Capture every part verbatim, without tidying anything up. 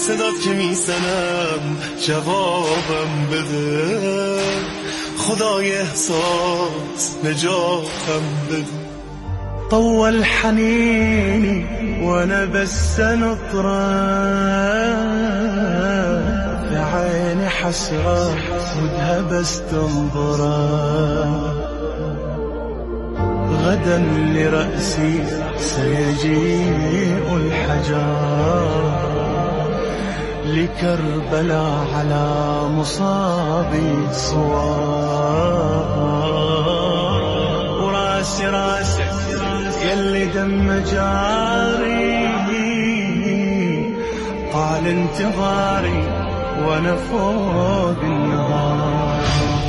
صدات که میزنم جوابم بده، خدای احساس نجاتم بده. طول حنيني وانا بس نطره، في عيني حسرة ودها بس تنظره. غدا لرأسي سيجيء الحجر، لكربلاء على مصابي صوار. وراسي راسك يلي دم جاري، طال انتظاري وانا فوق النهار.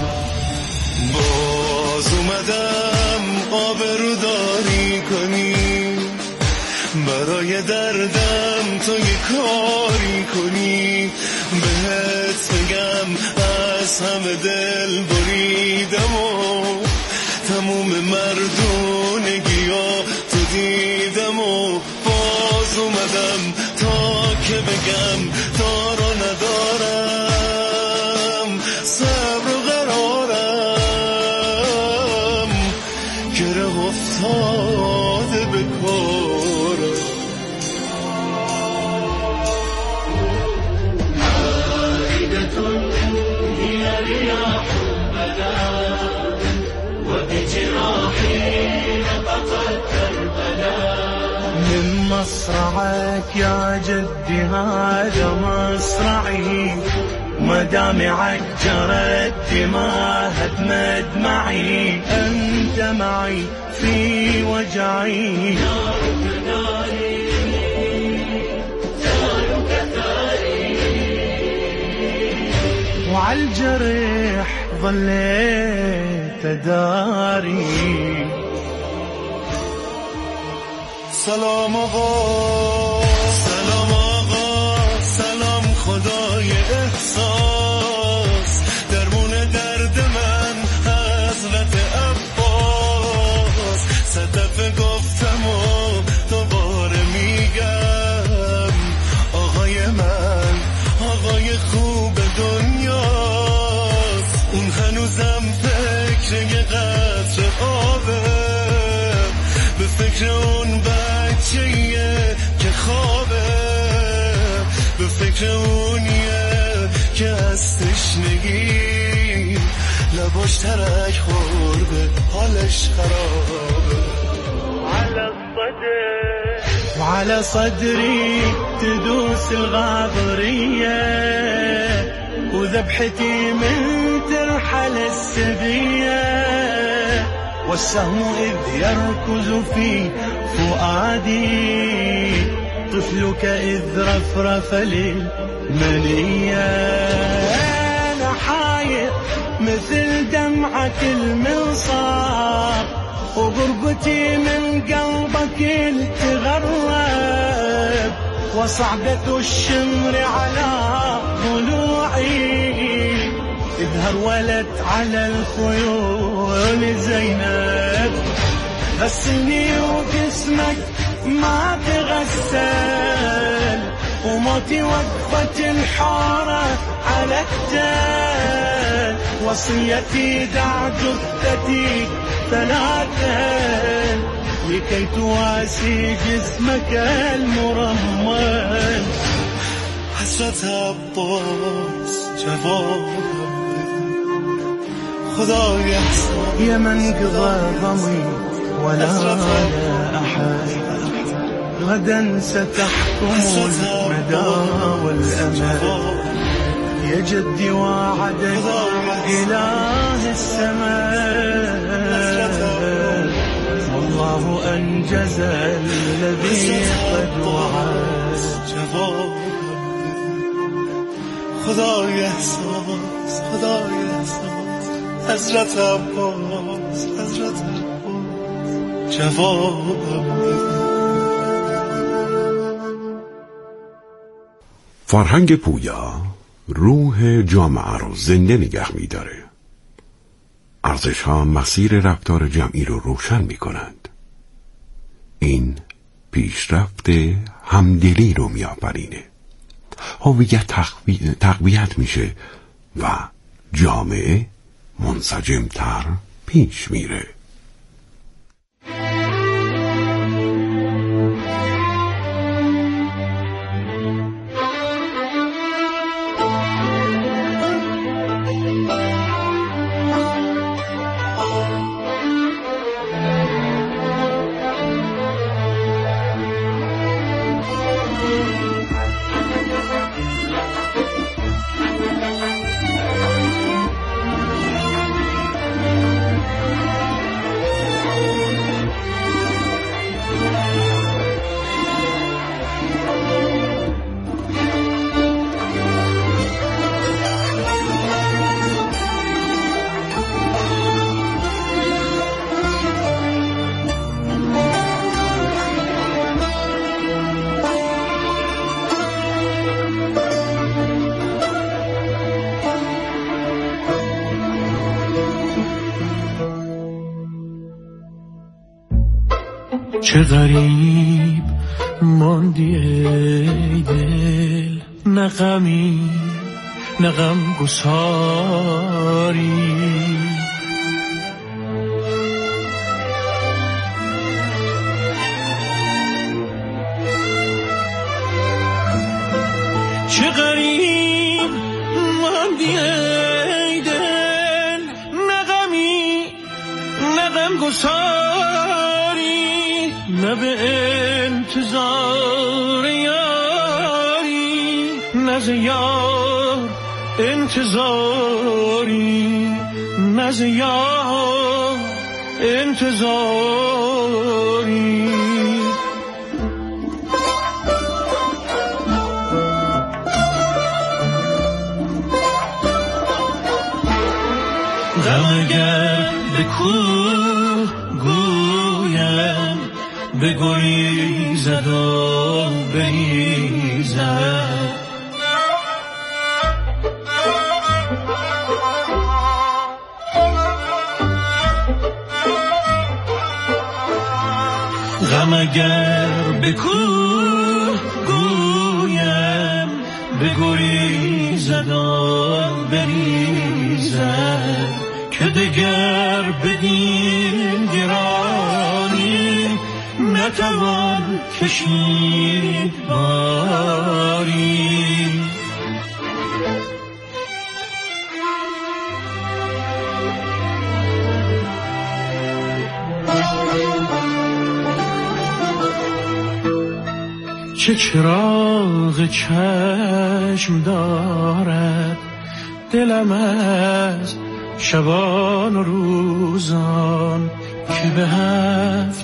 باز اومدم آبروداری کنی، برای دردم تو یه کاری کنی. بهت بگم از همه دل بریدم و تموم مردونگی‌ها تو دیدم و باز اومدم تا که بگم دارا ندارم، صبر و قرارم گره افتاده به کارم. عائدة هي رياح البلاء، وبجراحي نطقت كربلاء. من مصرعك يا جدي هذا مصرعي، مدامعك جرت دماء هدمت معي. أنت معي في وجعي، نارك ناري ثارك ثاري. وعالجرح ظليت داري. سلام آقا، سلام آقا، سلام خدای احساس. درمون درد من حضرت عباس. صدف گفتم و دوباره میگم، آقای من آقای خوب دنیاست. اون هنوزم فکر یه قطره آبه، به فکر اون بچه‌یه که خوابه، به فکر اونیه که از تشنگی لباش ترک خورده حالش خرابه. على الصدر وعلى صدري تدوس الغاضرية، وذبحتي من ترحل السبية. والسهم إذ يركز في فؤادي، طفلك إذ رفرف للمنية. أنا حاير مثل دمعة المنصار، وغربتي من قلبك تغرب. وصعدة الشمر على ضلوعي، إذ هرولت على الخيول زينب. غسلني وجسمك ما تغسل، وموتي وقفة الحارة على التل. وصيتي دع جثتي ثلاثا، لكي تواسي جسمك المرمل. حسرت عباس جواب خدای احساس. يا من قضى ضمي ولا أحد، غدا ستحكم المدى والأمل. يا جدي وعدك إله السماء، والله أنجز الذي قد وعد. خدای احساس، خدای احساس. حضرت عباس، حضرت عباس جوابم بده. فرهنگ پویا روح جامعه رو زنده نگه می داره. ارزش ها مسیر رفتار جمعی رو روشن می کنند. این پیشرفت همدلی رو می آفرینه. هویت تقویت میشه و جامعه منسجمتر پیش میره. چه غریب ماندی ای دل، نه غمی نه غم گساری. چه غریب ماندی ای دل، نه غمی نه غم گساری، نه به انتظار یاری، نه ز یار انتظاری، نه ز یار انتظاری. غم اگر به کوه گویم، بگریزد و بریزد. غم اگر به کوه گویم، بگریزد و بریزد. که دگر بدین گرانی، نتوان کشید باری. چه چراغ چشم دارد دلم از شبان و روزان، که به هفت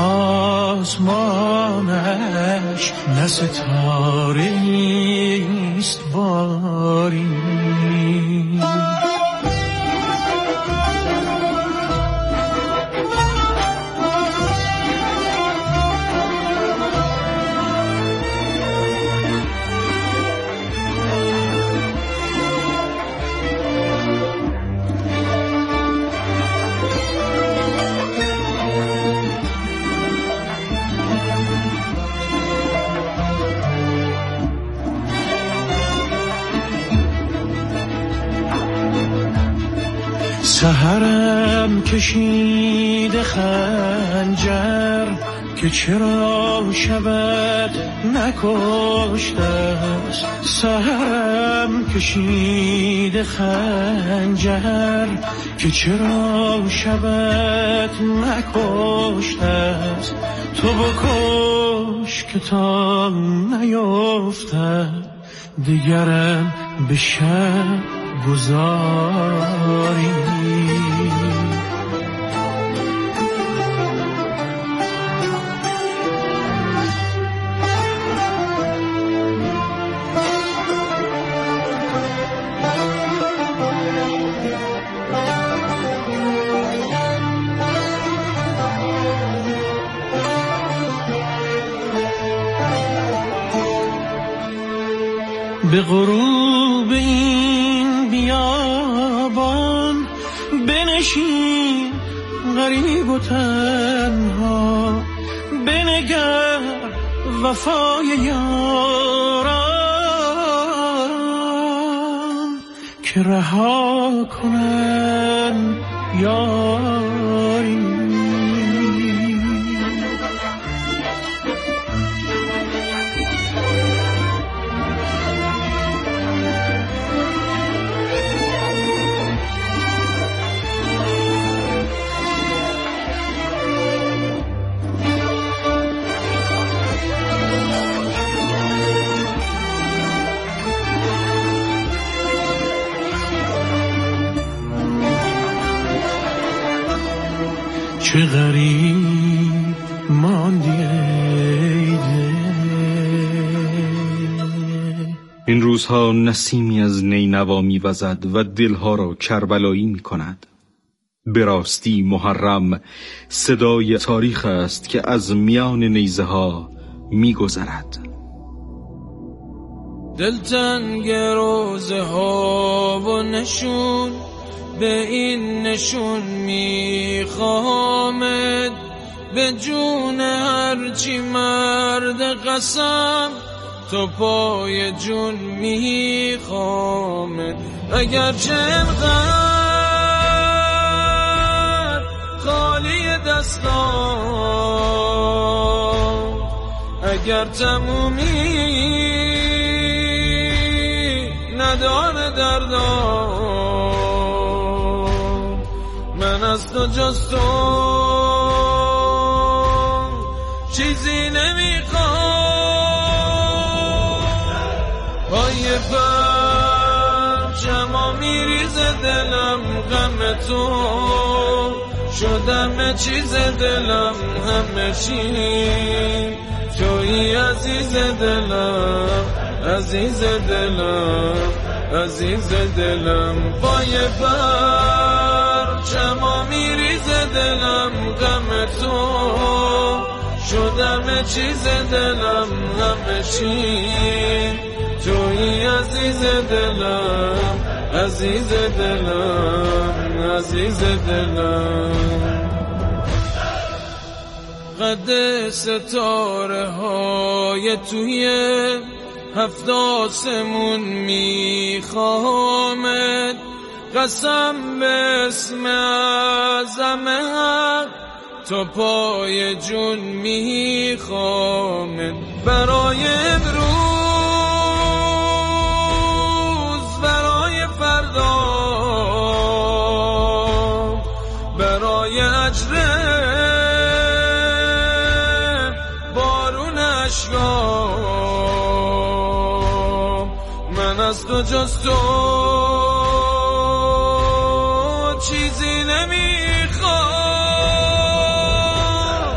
آسمانش نه ستاره نیست باری. سحرم کشید خنجر، که چرا شبت نکشته است. سحرم کشید خنجر، که چرا شبت نکشته است. تو بکش که تا نیفتد، دیگرم به شب گذاری. به غروب این بیابان بنشین غریب و تنها، بنگر وفای یاران که رها کنن یاری. چه غریب ماندی ای دل. این روزها نسیمی از نینوا می وزد و دلها را کربلایی می کند. به راستی محرم صدای تاریخ است که از میان نیزه ها می گذرد. دلتنگ روزه ها و نشون به این نشون میخوامد، به جون هرچی مرد قسم تو پای جون میخوامد. اگر چه انقدر خالی دستان، اگر تمومی نداره دردان، من از تو جز تو چیزی نمیخوام. پای پرچما میریزه دلم غم تو، شدم چیز دلم همه چی تویی عزیز دلم، عزیز دلم، عزیز دلم. پای پرچما میریزه دلم غم تو، شدم چیز دلم همه چی تویی عزیز دلم، عزیز دلم، عزیز دلم. قد ستاره های توی هفت آسمون میخوامد، قسم به اسم اعظم حق تو پای جون میخوامد. برای امروز، برای فردا، برای اجر بارون اشکام، من از تو جز تو چیزی نمیخوام.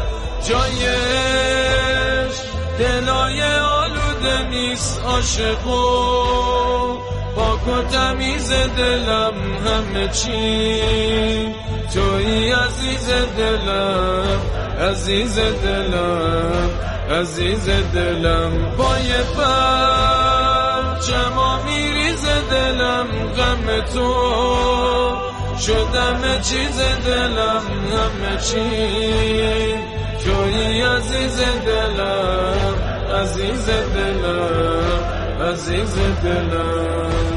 جایش دلای آلوده نیست عاشقو، پاک و تمیز دلم همه چی تویی عزیز دلم، عزیز دلم، عزیز دلم. پای پرچما میریزه دلم غم تو، شدم چیز دلم همه چی تویی عزیز دلم، عزیز دلم، عزیز دلم.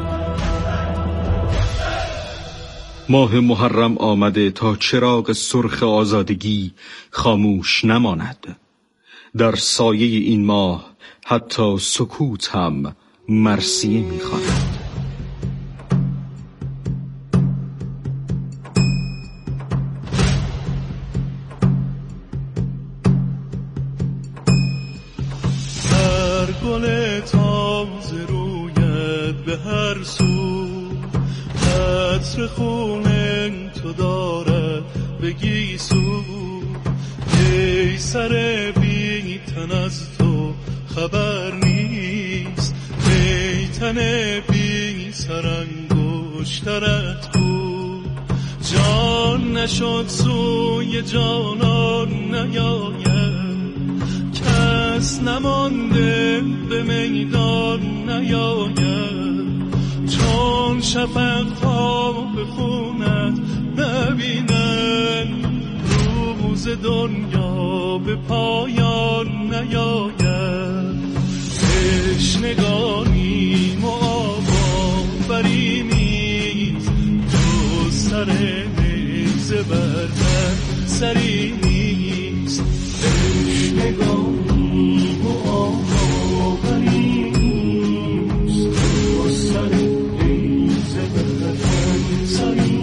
ماه محرم آمده تا چراغ سرخ آزادگی خاموش نماند. در سایه این ماه حتی سکوت هم مرثیه می‌خواند. هر گل تازه رویت به هر سو، عطر خون تو دارد بگی سو. ای سر بی تن از تو خبر نیست، ای تن بی سرانگشترت کو. جان نشد سوی جانان نیاید، کس نمانده به میدان نیاید. چون شفق ها به خونت نبینن، روز دنیا به پایان نیاید. تشنگانیم و آب آوریم سری نیست. تشنگانی و آبری نیست، با سر ایزه بردن سری.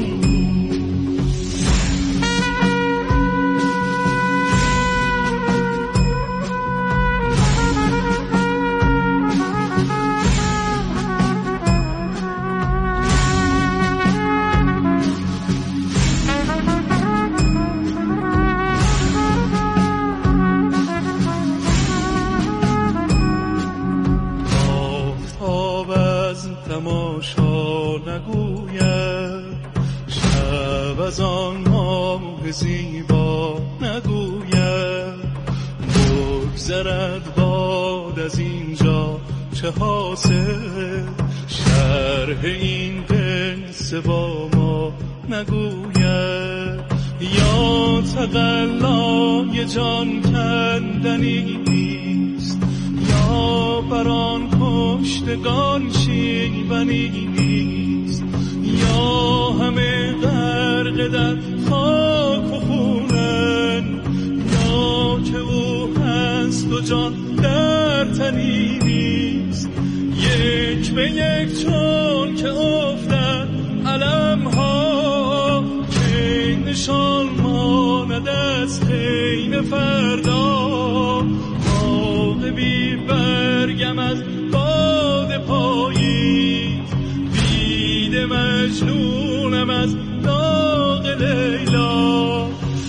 تماشا نگوید، شب از آن ماه زیبا نگوید، بگذرد باد از اینجا چه حاصل، شرح این قصه با ما نگوید. یا تقلای جان کندنی نیست، یا بران کشتگان شیونی نیست، یا همه غرق در خاک و خونن، یا که او هست و جان در تنی نیست. یک به یک چون که افتد علم ها، که نشان ماند از حین فردا. باغ بی برگم از باد پاییز، بید مجنونم از داغ لیلا.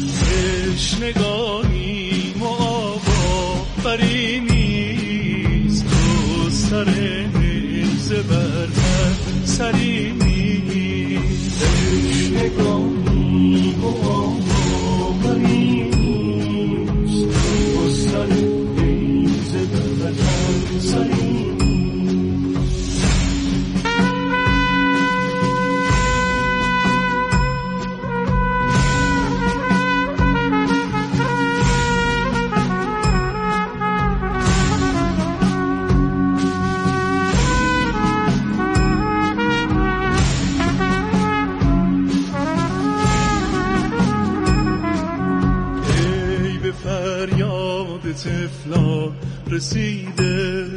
تشنگانیم و آبا بری نیست، تو سر نیزه برتر سری نیست. تشنگانیم و آبا بری نیست، تو سر نیزه برتر سری. طفلا رسیده،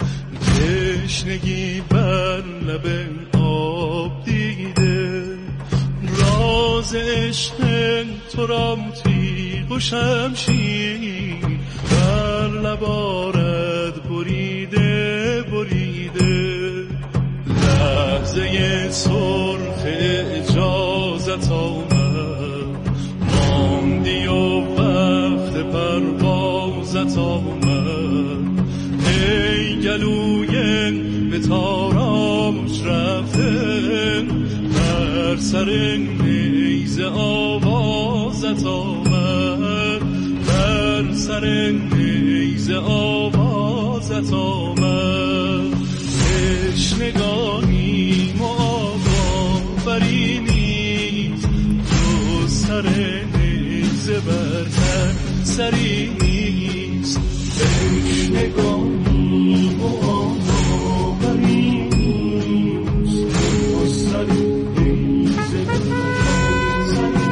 تشنگی بر لب آب دیده، راز عشق تو را تیغ و شمشیر بر لب آرد بریده بریده. لحظه سرخ اجازت آمد، ماندی و وقت پروازت آمد. ای گلوی به تاراج رفته، بر سر نیزه آوازت آمد، بر سر نیزه آوازت آمد. تشنگانیم و آبا بری نیست، تو سر نیزه برتر سری نیست. تشنگانیم و آبا بری نیست، تو سر نیزه برتر سری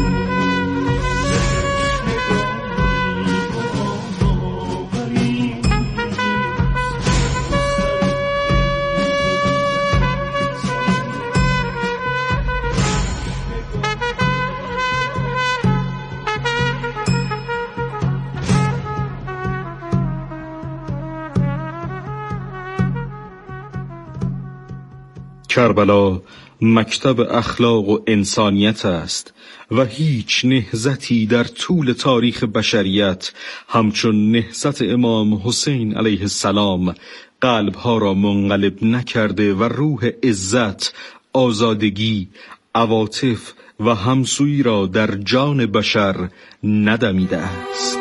کربلا مکتب اخلاق و انسانیت است و هیچ نهضتی در طول تاریخ بشریت همچون نهضت امام حسین علیه السلام قلبها را منقلب نکرده و روح عزت، آزادگی، عواطف و همسویی را در جان بشر ندمیده است.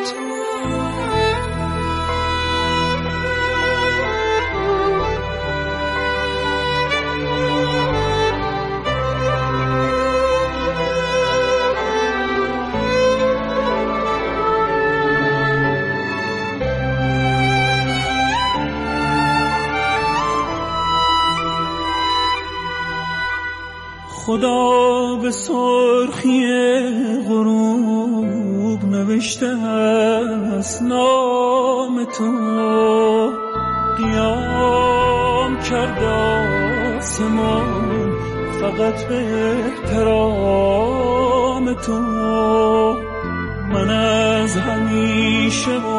خدا به سرخی غروب نوشته است نام تو، قیام کرد آسمان فقط به احترام تو. من از همیشه و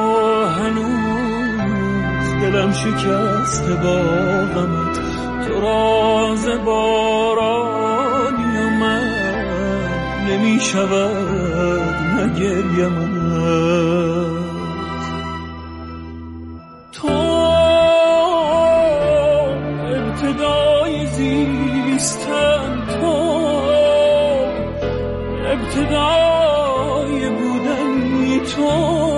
هنوز دلم شکسته با غمت، تو راز بارانی و من نمی شود نگریمت. تو ابتدای زیستن، تو ابتدای بودنی، تو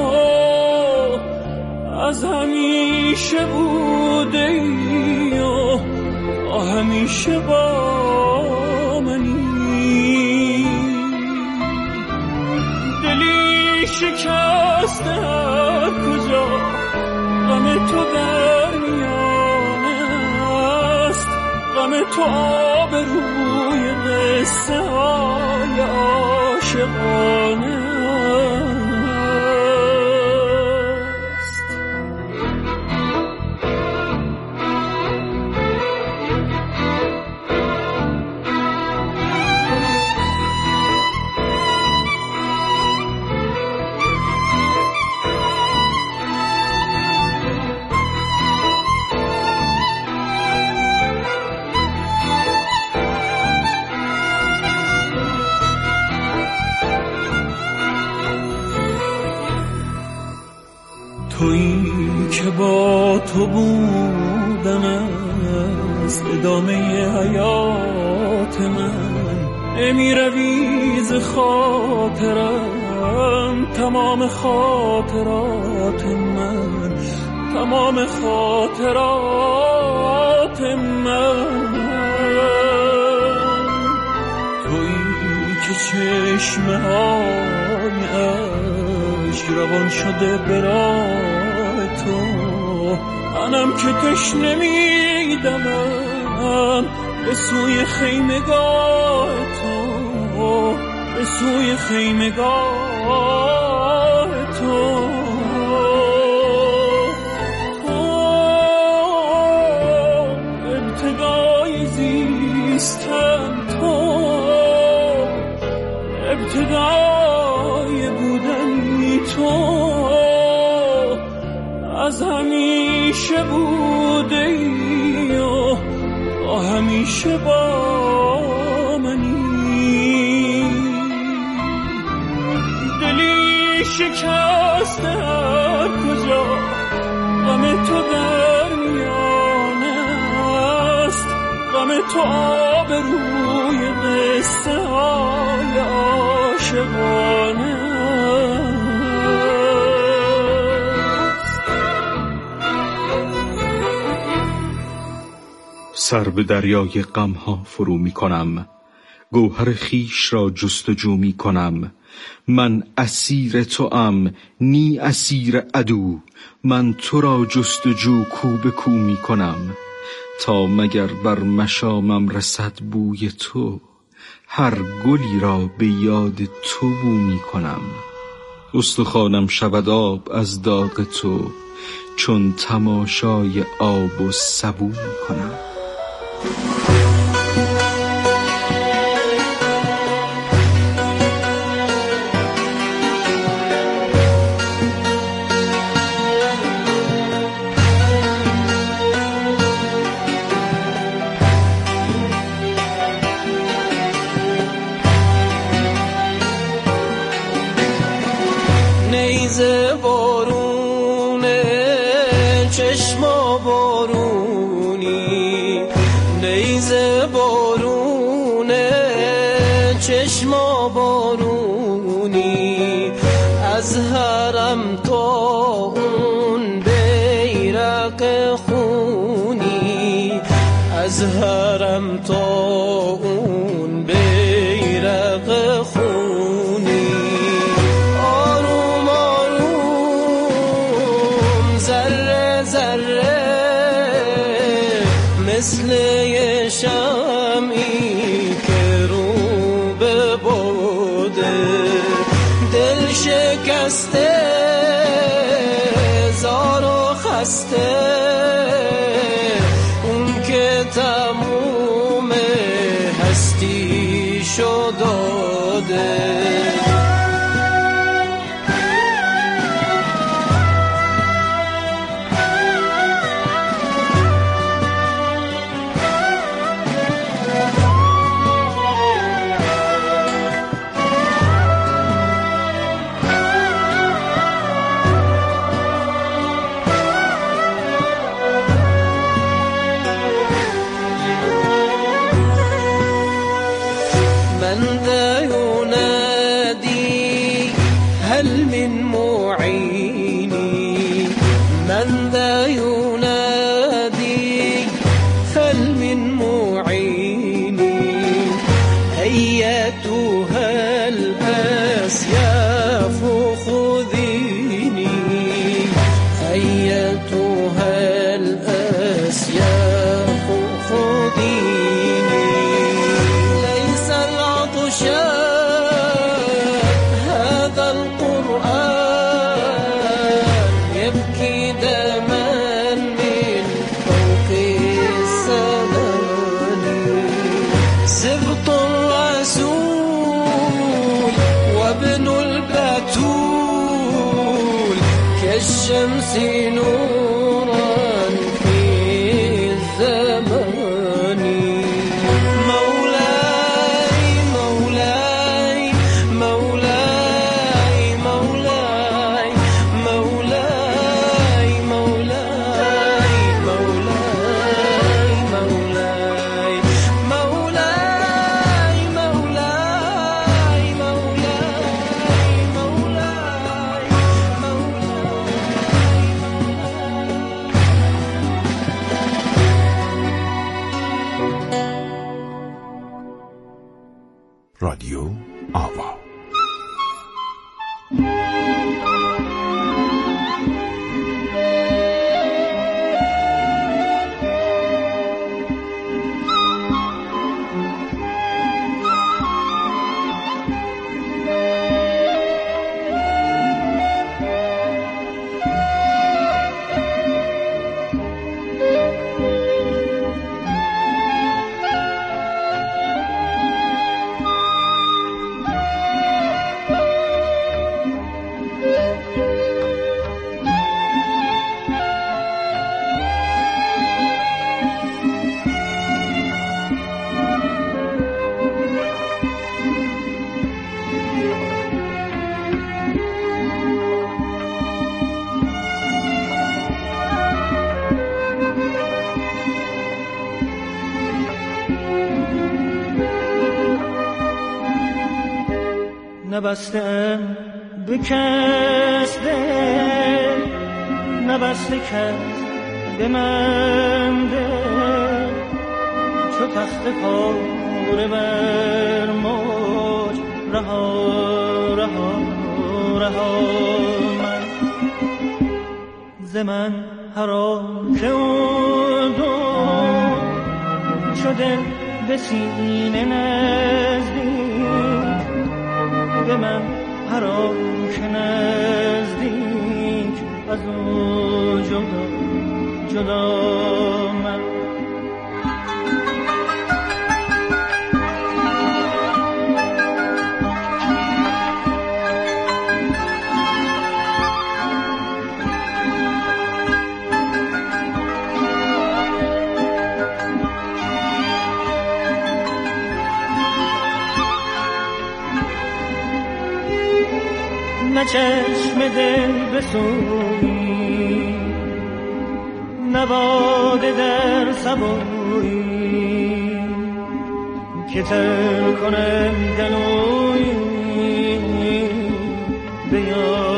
از همیشه بوده ای و تا همیشه با منی. دلی شکسته هر کجا غم تو در میانه است، غم تو آب روی قصه های عاشقانه است. تویی که با تو بودن است ادامه حیات من، نمی روی ز خاطرم تمام خاطرات من، تمام خاطرات من. تویی که چشمه های عشق روان شده برای تو، منم که تشنه میدمم به سوی خیمگاه تو، به سوی خیمگاه تو. تو ابتدای زیستن، تو ابتدای بودنی، تو از همیشه بوده ای و تا همیشه با منی. دلی شکسته هر کجا غم تو در میانه است، غم تو آب روی قصه های عاشقانه است. سر به دریای غمها فرو می کنم، گوهر خیش را جستجو می کنم. من اسیر توام نی اسیر عدو، من تو را جستجو کو به کو می کنم. تا مگر بر مشامم رسد بوی تو، هر گلی را به یاد تو بو می کنم. استخوانم شود آب از داغ تو، چون تماشای آب و سبو می کنم. نیزه بارونه چشما بارونی، نیزه بارونه چشما بارونی، از حرم تا اون بیرق خونی، از حرم تا اون بیرق خونی. مثل شمعی که رو به باده دل شکر هسته، اون که تموم هستی شو داده. الشمس نورا في الزمان. مولاي مولاي مولاي مولاي مولاي مولاي مولاي مولاي مولاي مولاي رادیو آوا. نبستم به کس دل، نبسته کس به من دل، چو تخت پاره بر موج رها رها رها من ز من حرام که دو چو دل به سینه نزدیک، به من حرام که نزدیک از او جدا جدا من. نه چشم دل بسویی، نه باده در سبویی که تر کنم گلویی به یاد